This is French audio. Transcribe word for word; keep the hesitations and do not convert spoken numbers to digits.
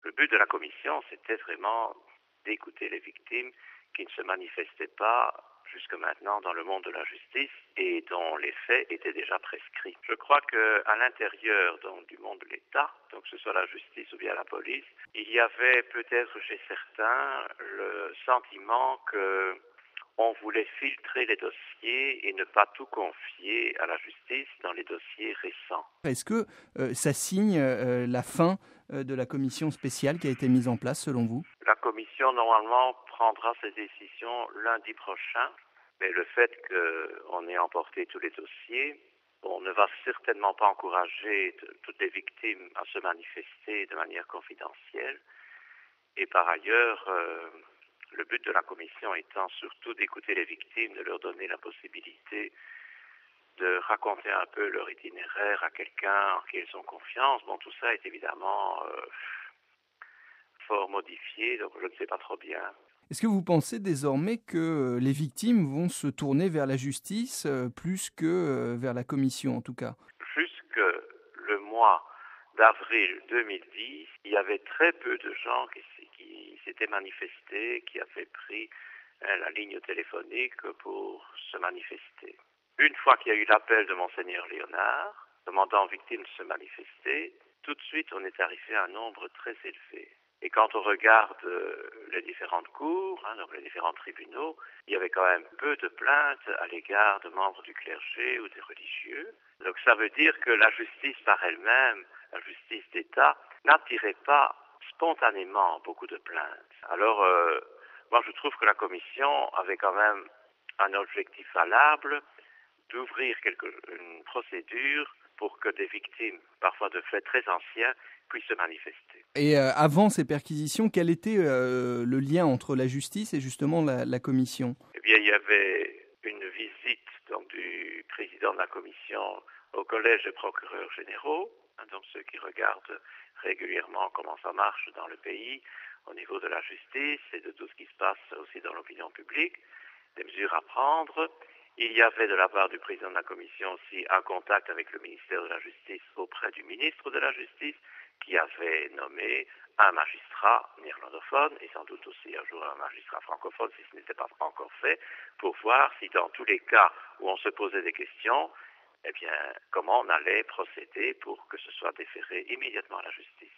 Le but de la commission, c'était vraiment d'écouter les victimes qui ne se manifestaient pas jusque maintenant dans le monde de la justice et dont les faits étaient déjà prescrits. Je crois qu'à l'intérieur donc, du monde de l'État, donc que ce soit la justice ou bien la police, il y avait peut-être chez certains le sentiment que on voulait filtrer les dossiers et ne pas tout confier à la justice dans les dossiers récents. Est-ce que euh, ça signe euh, la fin euh, de la commission spéciale qui a été mise en place selon vous ? La commission, normalement, prendra ses décisions lundi prochain, mais le fait qu'on ait emporté tous les dossiers, on ne va certainement pas encourager t- toutes les victimes à se manifester de manière confidentielle. Et par ailleurs, euh, le but de la commission étant surtout d'écouter les victimes, de leur donner la possibilité de raconter un peu leur itinéraire à quelqu'un en qui ils ont confiance. Bon, tout ça est évidemment euh, fort modifié, donc je ne sais pas trop bien. Est-ce que vous pensez désormais que les victimes vont se tourner vers la justice euh, plus que euh, vers la commission en tout cas ? Jusque le mois d'avril deux mille dix, il y avait très peu de gens qui, qui s'étaient manifestés, qui avaient pris hein, la ligne téléphonique pour se manifester. Une fois qu'il y a eu l'appel de Monseigneur Léonard, demandant aux victimes de se manifester, tout de suite on est arrivé à un nombre très élevé. Et quand on regarde euh, les différentes cours, hein, donc les différents tribunaux, il y avait quand même peu de plaintes à l'égard de membres du clergé ou des religieux. Donc ça veut dire que la justice par elle-même, la justice d'État, n'attirait pas spontanément beaucoup de plaintes. Alors, euh, moi je trouve que la commission avait quand même un objectif valable d'ouvrir quelque, une procédure pour que des victimes, parfois de faits très anciens, puissent se manifester. Et euh, avant ces perquisitions, quel était euh, le lien entre la justice et justement la, la commission ? Eh bien, il y avait une visite donc, du président de la commission au collège des procureurs généraux, hein, donc ceux qui regardent régulièrement comment ça marche dans le pays au niveau de la justice et de tout ce qui se passe aussi dans l'opinion publique, des mesures à prendre. Il y avait de la part du président de la commission aussi un contact avec le ministère de la Justice auprès du ministre de la Justice qui avait nommé un magistrat néerlandophone et sans doute aussi un jour un magistrat francophone si ce n'était pas encore fait pour voir si dans tous les cas où on se posait des questions, eh bien, comment on allait procéder pour que ce soit déféré immédiatement à la justice.